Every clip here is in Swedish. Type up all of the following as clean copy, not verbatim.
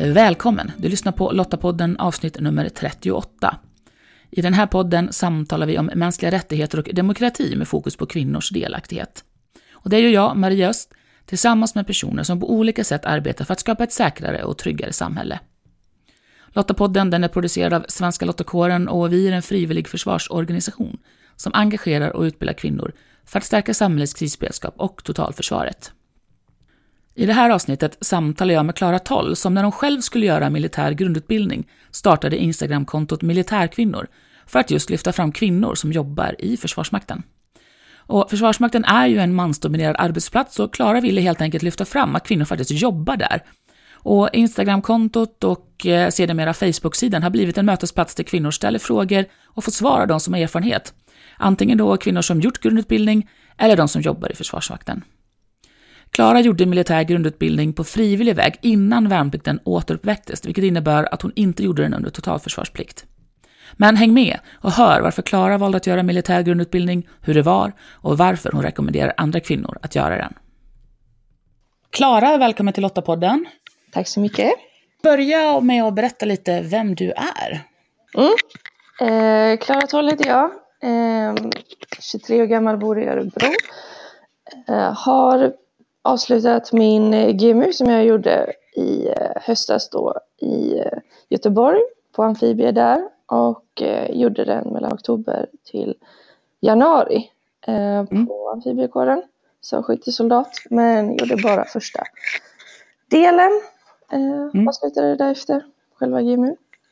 Välkommen, du lyssnar på Lottapodden avsnitt nummer 38. I den här podden samtalar vi om mänskliga rättigheter och demokrati med fokus på kvinnors delaktighet. Och det är ju jag, Maria Öst, tillsammans med personer som på olika sätt arbetar för att skapa ett säkrare och tryggare samhälle. Lottapodden den är producerad av Svenska Lottakåren och vi är en frivillig försvarsorganisation som engagerar och utbildar kvinnor för att stärka samhällets krisberedskap och totalförsvaret. I det här avsnittet samtalar jag med Clara Toll som när hon själv skulle göra militär grundutbildning startade Instagram-kontot Militärkvinnor för att just lyfta fram kvinnor som jobbar i Försvarsmakten. Och Försvarsmakten är ju en mansdominerad arbetsplats och Clara ville helt enkelt lyfta fram att kvinnor faktiskt jobbar där. Och Instagram-kontot och sedermera Facebook-sidan har blivit en mötesplats där kvinnor ställer frågor och får svara de som har erfarenhet. Antingen då kvinnor som gjort grundutbildning eller de som jobbar i Försvarsmakten. Clara gjorde militär grundutbildning på frivillig väg innan värnplikten återuppväcktes, vilket innebär att hon inte gjorde den under totalförsvarsplikt. Men häng med och hör varför Clara valde att göra militär grundutbildning, hur det var och varför hon rekommenderar andra kvinnor att göra den. Clara, välkommen till Lottapodden. Tack så mycket. Börja med att berätta lite vem du är. Clara Toll heter jag. 23 år gammal, bor i Örebro. Har avslutat min GMU som jag gjorde i höstas då i Göteborg på amfibie där. Och gjorde den mellan oktober till januari på amfibiekåren som skyttesoldat. Men gjorde bara första delen. Avslutade därefter själva GMU.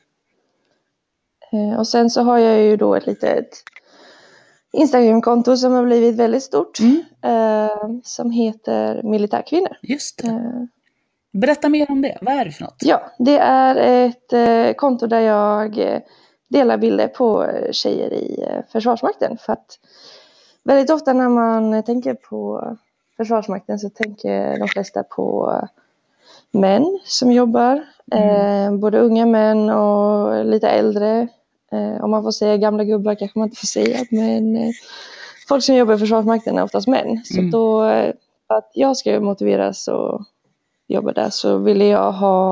Och sen så har jag ju då ett litet Instagram-konto som har blivit väldigt stort. Som heter Militärkvinnor. Just det. Berätta mer om det. Vad är det för något? Ja, det är ett konto där jag delar bilder på tjejer i Försvarsmakten. För att väldigt ofta när man tänker på Försvarsmakten så tänker de flesta på män som jobbar. Både unga män och lite äldre. Om man får säga gamla gubbar kanske man inte får säga. Men folk som jobbar i Försvarsmakten är oftast män. Så då, för att jag ska motiveras och jobba där så ville jag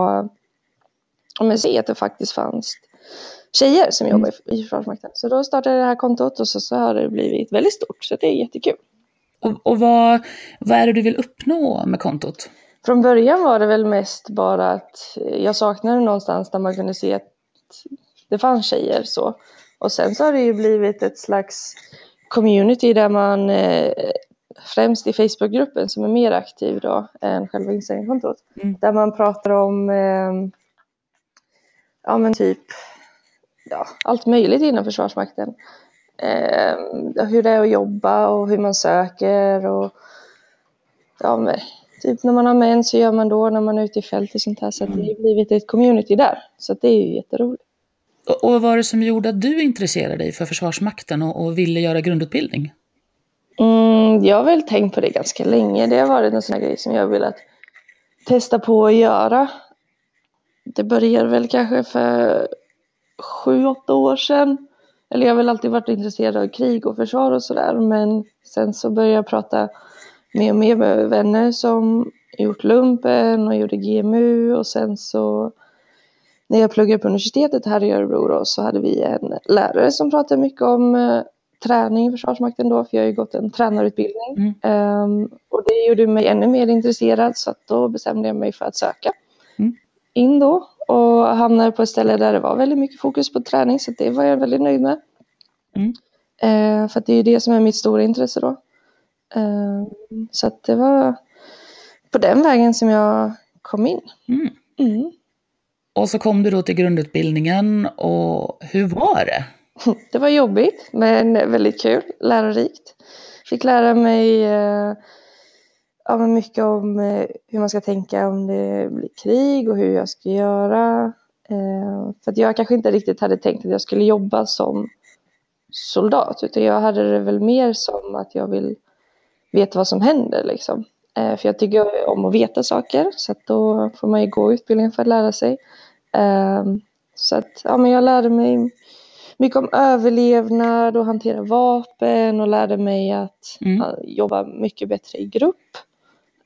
se att det faktiskt fanns tjejer som jobbar i Försvarsmakten. Så då startade jag det här kontot och så har det blivit väldigt stort. Så det är jättekul. Och vad är det du vill uppnå med kontot? Från början var det väl mest bara att jag saknade någonstans där man kunde se att det fanns tjejer så. Och sen så har det ju blivit ett slags community där man främst i Facebookgruppen som är mer aktiv då än själva Instagram-kontot. Där man pratar om allt möjligt inom Försvarsmakten. Hur det är att jobba och hur man söker och typ när man har män så gör man då när man är ute i fält och sånt här. Så att det har blivit ett community där. Så att det är ju jätteroligt. Och vad var det som gjorde att du intresserade dig för Försvarsmakten och ville göra grundutbildning? Jag har väl tänkt på det ganska länge. Det har varit en sån här grej som jag har velat testa på att göra. Det började väl kanske för 7-8 år sedan. Eller jag har väl alltid varit intresserad av krig och försvar och sådär. Men sen så började jag prata mer och mer med vänner som gjort lumpen och gjorde GMU. Och sen så när jag pluggade på universitetet här i Örebro då, så hade vi en lärare som pratade mycket om träning i Försvarsmakten då. För jag har ju gått en tränarutbildning. Och det gjorde mig ännu mer intresserad så att då bestämde jag mig för att söka in då. Och hamnade på ett ställe där det var väldigt mycket fokus på träning så det var jag väldigt nöjd med. För att det är ju det som är mitt stora intresse då. Så att det var på den vägen som jag kom in. Och så kom du då till grundutbildningen och hur var det? Det var jobbigt men väldigt kul, lärorikt. Fick lära mig mycket om hur man ska tänka om det blir krig och hur jag ska göra. För att jag kanske inte riktigt hade tänkt att jag skulle jobba som soldat. Utan jag hade det väl mer som att jag vill veta vad som händer liksom. För jag tycker om att veta saker. Så att då får man ju gå utbildningen för att lära sig. Så att jag lärde mig mycket om överlevnad och hantera vapen. Och lärde mig att jobba mycket bättre i grupp.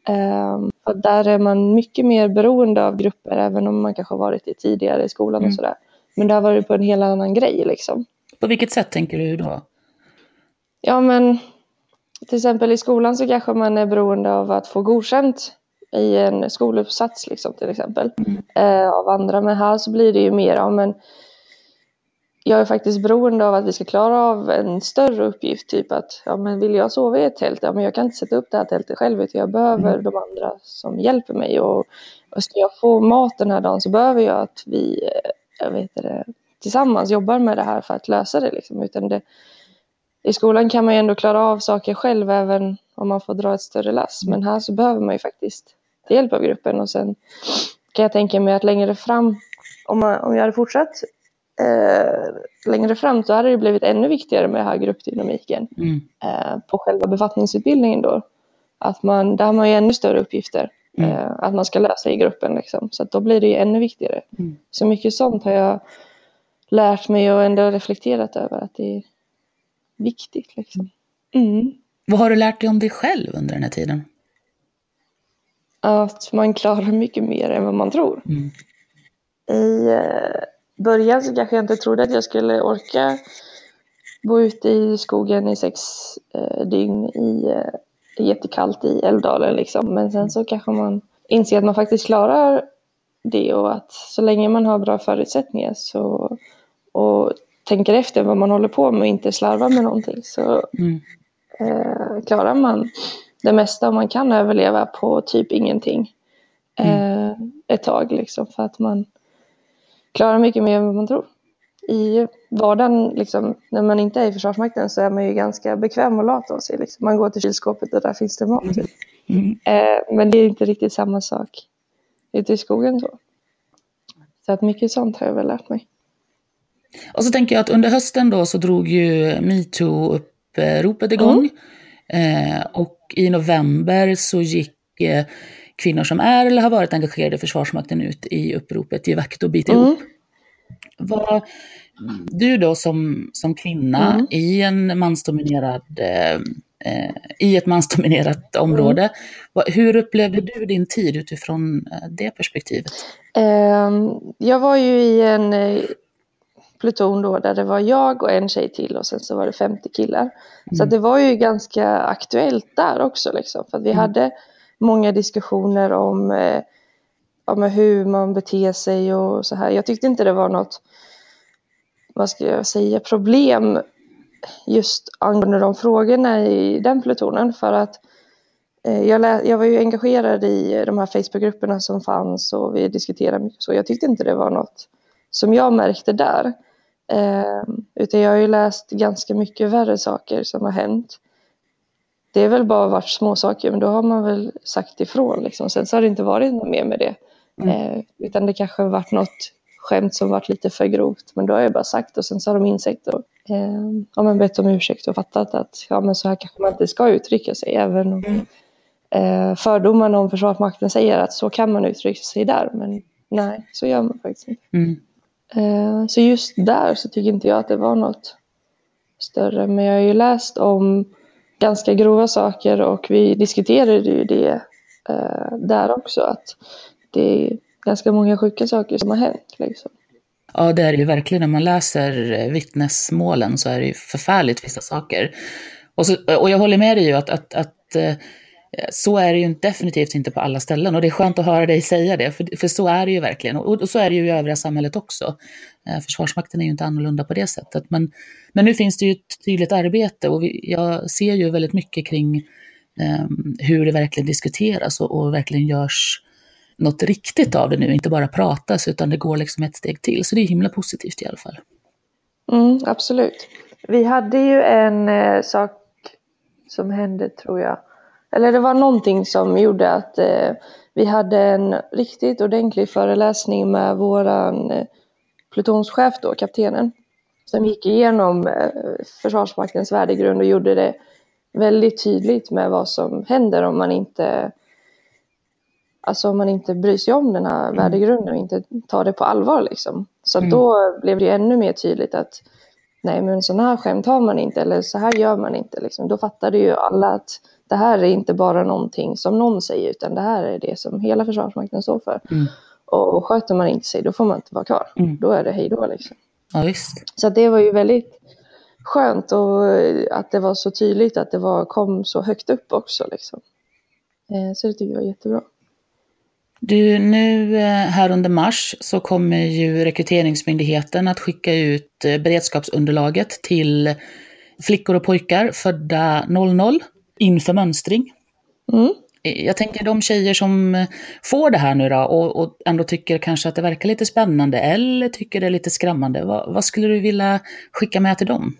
För där är man mycket mer beroende av grupper, även om man kanske har varit det tidigare i skolan och sådär. Men där var det på en helt annan grej liksom. På vilket sätt tänker du då? Ja, men till exempel i skolan så kanske man är beroende av att få godkänt i en skoluppsats liksom, till exempel. Av andra. Men här så blir det ju mer, men jag är faktiskt beroende av att vi ska klara av en större uppgift. Typ att, men vill jag sova i ett tält? Ja, men jag kan inte sätta upp det här tältet själv, utan jag behöver de andra som hjälper mig. Och ska jag få mat den här dagen så behöver jag att vi tillsammans jobbar med det här för att lösa det. Liksom. I skolan kan man ju ändå klara av saker själv, även om man får dra ett större lass. Men här så behöver man ju faktiskt hjälp av gruppen. Och sen kan jag tänka mig att längre fram, om jag hade fortsatt längre fram, så hade det blivit ännu viktigare med den här gruppdynamiken på själva befattningsutbildningen då. Där har man ju ännu större uppgifter att man ska lösa i gruppen liksom. Så att då blir det ju ännu viktigare. Så mycket sånt har jag lärt mig och ändå reflekterat över, att det är viktigt liksom. Vad har du lärt dig om dig själv under den här tiden? Att man klarar mycket mer än vad man tror. I början så kanske jag inte trodde att jag skulle orka bo ute i skogen i 6 dygn i jättekallt i Älvdalen liksom. Men sen så kanske man inser att man faktiskt klarar det, och att så länge man har bra förutsättningar och tänker efter vad man håller på med och inte slarvar med någonting, så klarar man det mesta, och man kan överleva på typ ingenting ett tag liksom, för att man klarar mycket mer än vad man tror. I vardagen liksom, när man inte är i Försvarsmakten, så är man ju ganska bekväm och lat av sig liksom. Man går till kylskåpet och där finns det mat. Men det är inte riktigt samma sak ute i skogen så att mycket sånt har jag väl lärt mig. Och så tänker jag att under hösten då så drog ju MeToo-uppropet igång. Och i november så gick kvinnor som är eller har varit engagerade i Försvarsmakten ut i uppropet Ge vakt och bit ihop. Vad du då som kvinna i en i ett mansdominerat område, hur upplevde du din tid utifrån det perspektivet? Jag var ju i en pluton då, där det var jag och en tjej till, och sen så var det 50 killar. Så det var ju ganska aktuellt där också liksom, för att vi hade många diskussioner om hur man beter sig och så här. Jag tyckte inte det var något, vad ska jag säga, problem just angående de frågorna i den plutonen, för att jag var ju engagerad i de här Facebookgrupperna som fanns, och vi diskuterade mycket så. Jag tyckte inte det var något som jag märkte där. Utan jag har ju läst ganska mycket värre saker som har hänt. Det är väl bara varit små saker, men då har man väl sagt ifrån liksom. Sen så har det inte varit något mer med det. Utan det kanske har varit något skämt som varit lite för grovt, men då har jag bara sagt, och sen så har de insett och man bett om ursäkt och fattat att men så här kanske man inte ska uttrycka sig, även om fördomarna om Försvarsmakten säger att så kan man uttrycka sig där, men nej, så gör man faktiskt inte. Så just där så tycker inte jag att det var något större, men jag har ju läst om ganska grova saker, och vi diskuterade ju det där också, att det är ganska många sjuka saker som har hänt liksom. Ja, det är ju verkligen, när man läser vittnesmålen så är det ju förfärligt vissa saker. Och jag håller med dig ju att så är det ju definitivt inte på alla ställen, och det är skönt att höra dig säga det, för så är det ju verkligen, och så är det ju i övriga samhället också. Försvarsmakten är ju inte annorlunda på det sättet, men nu finns det ju ett tydligt arbete, och jag ser ju väldigt mycket kring hur det verkligen diskuteras och verkligen görs något riktigt av det nu, inte bara pratas, utan det går liksom ett steg till, så det är himla positivt i alla fall. Absolut. Vi hade ju en sak som hände, tror jag. Eller det var någonting som gjorde att vi hade en riktigt ordentlig föreläsning med våran plutonschef då, kaptenen, som gick igenom Försvarsmaktens värdegrund och gjorde det väldigt tydligt med vad som händer om man inte bryr sig om den här värdegrunden och inte tar det på allvar liksom. Så då blev det ännu mer tydligt att nej, men sån här skämt har man inte, eller så här gör man inte liksom. Då fattade ju alla att det här är inte bara någonting som någon säger, utan det här är det som hela Försvarsmakten står för. Och sköter man inte sig, då får man inte vara kvar. Då är det hej då liksom. Ja, visst. Så det var ju väldigt skönt, och att det var så tydligt att det kom så högt upp också liksom. Så det tycker jag var jättebra. Du, nu här under mars så kommer ju Rekryteringsmyndigheten att skicka ut beredskapsunderlaget till flickor och pojkar födda 00 inför mönstring. Jag tänker de tjejer som får det här nu då och ändå tycker kanske att det verkar lite spännande eller tycker det är lite skrämmande. Vad skulle du vilja skicka med till dem?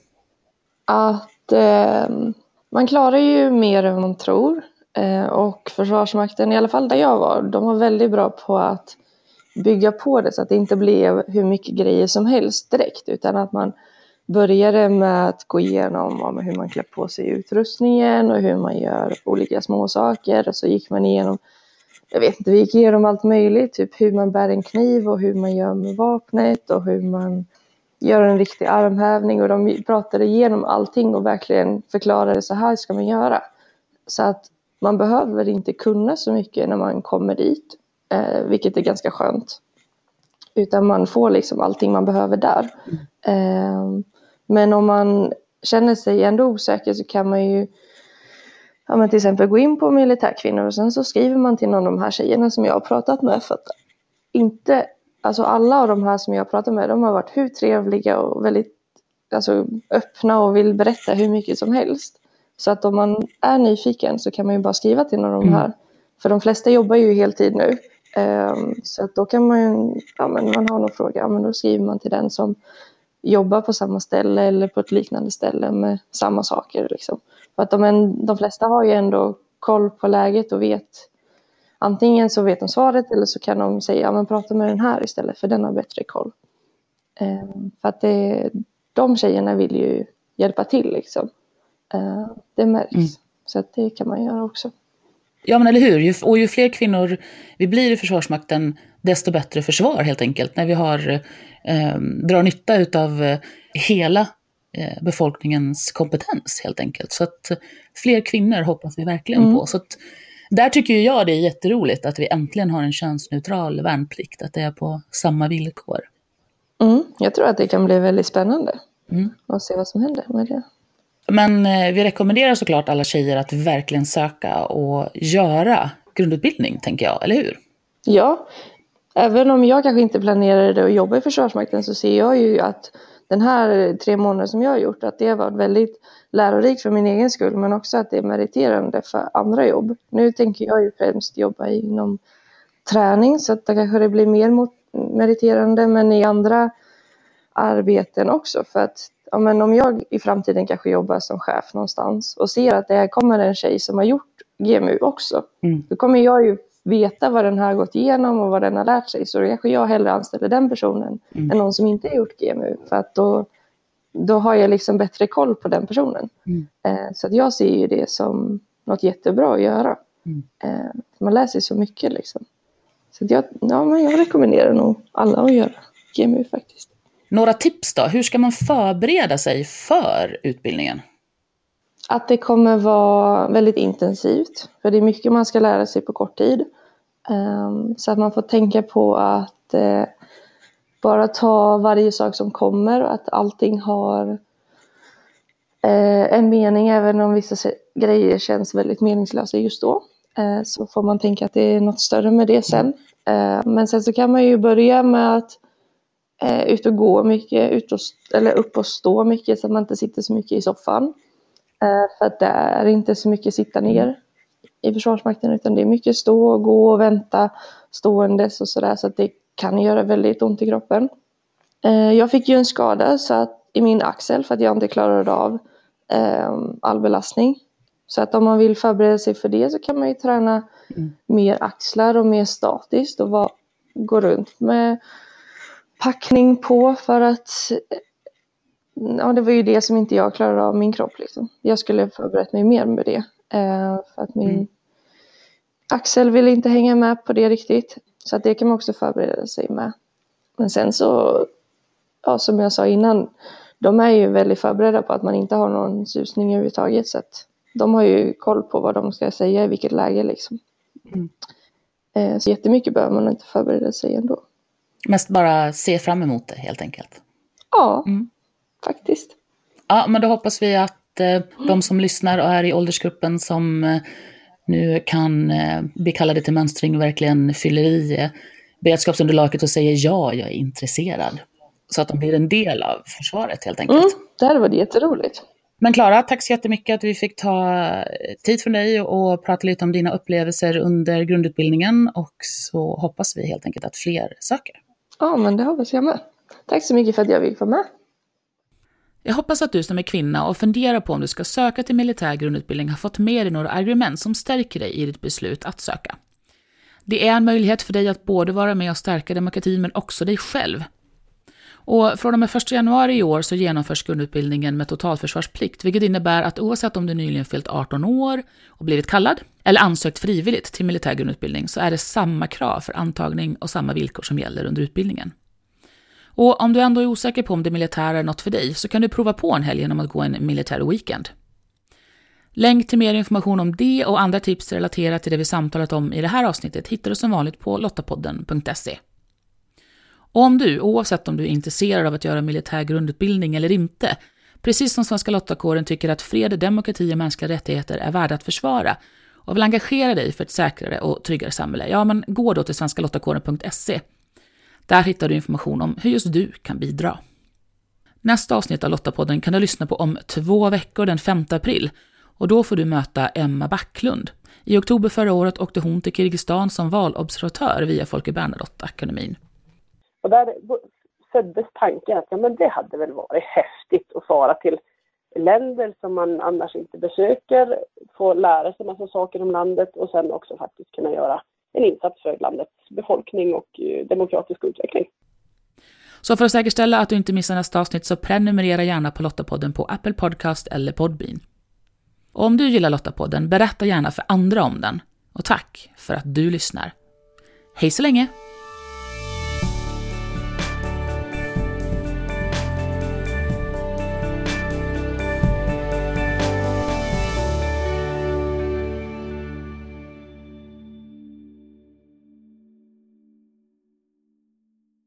Att man klarar ju mer än man tror. Och Försvarsmakten, i alla fall där jag var, de var väldigt bra på att bygga på det så att det inte blev hur mycket grejer som helst direkt, utan att man började med att gå igenom hur man klär på sig utrustningen och hur man gör olika små saker, och så gick man igenom, vi gick igenom allt möjligt, typ hur man bär en kniv och hur man gör med vapnet och hur man gör en riktig armhävning, och de pratade igenom allting och verkligen förklarade så här ska man göra. Så att man behöver inte kunna så mycket när man kommer dit, vilket är ganska skönt. Utan man får liksom allting man behöver där. Men om man känner sig ändå osäker så kan man ju till exempel gå in på militärkvinnor och sen så skriver man till någon av de här tjejerna som jag har pratat med. För att alla av de här som jag har pratat med, de har varit hur trevliga och väldigt öppna och vill berätta hur mycket som helst. Så att om man är nyfiken så kan man ju bara skriva till någon av de här. För de flesta jobbar ju heltid nu. Så att då kan man man har någon fråga, men då skriver man till den som jobbar på samma ställe eller på ett liknande ställe med samma saker. Liksom. För att de flesta har ju ändå koll på läget och vet, antingen så vet de svaret eller så kan de säga, prata med den här istället för den har bättre koll. För att de tjejerna vill ju hjälpa till liksom. Det märks. Så att det kan man göra också. Ja, men eller hur? Och ju fler kvinnor vi blir i Försvarsmakten, desto bättre försvar helt enkelt. När vi drar nytta av hela befolkningens kompetens helt enkelt. Så att fler kvinnor hoppas vi verkligen på. Så att, där tycker jag det är jätteroligt att vi äntligen har en könsneutral värnplikt. Att det är på samma villkor. Jag tror att det kan bli väldigt spännande. Och se vad som händer med det. Men vi rekommenderar såklart alla tjejer att verkligen söka och göra grundutbildning, tänker jag, eller hur? Ja, även om jag kanske inte planerade att jobba i Försvarsmakten så ser jag ju att den här 3 månader som jag har gjort, att det har varit väldigt lärorikt för min egen skull, men också att det är meriterande för andra jobb. Nu tänker jag ju främst jobba inom träning, så att det kanske blir mer meriterande, men i andra arbeten också, för att om jag i framtiden kanske jobbar som chef någonstans och ser att det här kommer en tjej som har gjort GMU också, då kommer jag ju veta vad den har gått igenom och vad den har lärt sig, så då kanske jag hellre anställer den personen än någon som inte har gjort GMU, för att då har jag liksom bättre koll på den personen. Så att jag ser ju det som något jättebra att göra. Man lär sig så mycket liksom. Så att jag rekommenderar nog alla att göra GMU faktiskt. Några tips då? Hur ska man förbereda sig för utbildningen? Att det kommer vara väldigt intensivt. För det är mycket man ska lära sig på kort tid. Så att man får tänka på att bara ta varje sak som kommer. Och att allting har en mening. Även om vissa grejer känns väldigt meningslösa just då. Så får man tänka att det är något större med det sen. Men sen så kan man ju börja med att ut och gå mycket, upp och stå mycket så att man inte sitter så mycket i soffan. För att det är inte så mycket sitta ner i Försvarsmakten, utan det är mycket stå och gå och vänta ståendes och sådär, så att det kan göra väldigt ont i kroppen. Jag fick ju en skada i min axel för att jag inte klarade av all belastning. Så att om man vill förbereda sig för det så kan man ju träna mer axlar och mer statiskt och gå runt med packning på, för att det var ju det som inte jag klarade av min kropp liksom. Jag skulle förberett mig mer med det, för att min axel vill inte hänga med på det riktigt, så att det kan man också förbereda sig med. Men sen så, som jag sa innan, de är ju väldigt förberedda på att man inte har någon susning överhuvudtaget, så att De har ju koll på vad de ska säga i vilket läge liksom. Så jättemycket behöver man inte förbereda sig ändå. Mest bara se fram emot det helt enkelt. Ja, faktiskt. Ja, men då hoppas vi att de som lyssnar och är i åldersgruppen som nu kan bli kallade till mönstring verkligen fyller i beredskapsunderlaget och säger ja, jag är intresserad. Så att de blir en del av försvaret helt enkelt. Det här var jätteroligt. Men Klara, tack så jättemycket att vi fick ta tid från dig och prata lite om dina upplevelser under grundutbildningen. Och så hoppas vi helt enkelt att fler söker. Ja, men det hoppas jag med. Tack så mycket för att jag fick vara med. Jag hoppas att du som är kvinna och funderar på om du ska söka till militär grundutbildning har fått med dig några argument som stärker dig i ditt beslut att söka. Det är en möjlighet för dig att både vara med och stärka demokratin men också dig själv. Och från och med 1 januari i år så genomförs grundutbildningen med totalförsvarsplikt, vilket innebär att oavsett om du nyligen fyllt 18 år och blivit kallad eller ansökt frivilligt till militär grundutbildning så är det samma krav för antagning och samma villkor som gäller under utbildningen. Och om du ändå är osäker på om det militära är något för dig så kan du prova på en helg genom att gå en militär weekend. Länk till mer information om det och andra tips relaterat till det vi samtalat om i det här avsnittet hittar du som vanligt på lottapodden.se. Och om du, oavsett om du är intresserad av att göra militär grundutbildning eller inte, precis som Svenska Lottakåren tycker att fred, demokrati och mänskliga rättigheter är värda att försvara och vill engagera dig för ett säkrare och tryggare samhälle, ja men gå då till svenskalottakåren.se. Där hittar du information om hur just du kan bidra. Nästa avsnitt av Lottapodden kan du lyssna på om 2 veckor den 5 april och då får du möta Emma Backlund. I oktober förra året åkte hon till Kirgisistan som valobservatör via Folke Bernadotte-akademin. Och där föddes tanken att ja, men det hade väl varit häftigt att fara till länder som man annars inte besöker, få lära sig massa saker om landet och sen också faktiskt kunna göra en insats för landets befolkning och demokratisk utveckling. Så för att säkerställa att du inte missar nästa avsnitt så prenumerera gärna på Lottapodden på Apple Podcast eller Podbean. Och om du gillar Lottapodden, berätta gärna för andra om den. Och tack för att du lyssnar. Hej så länge!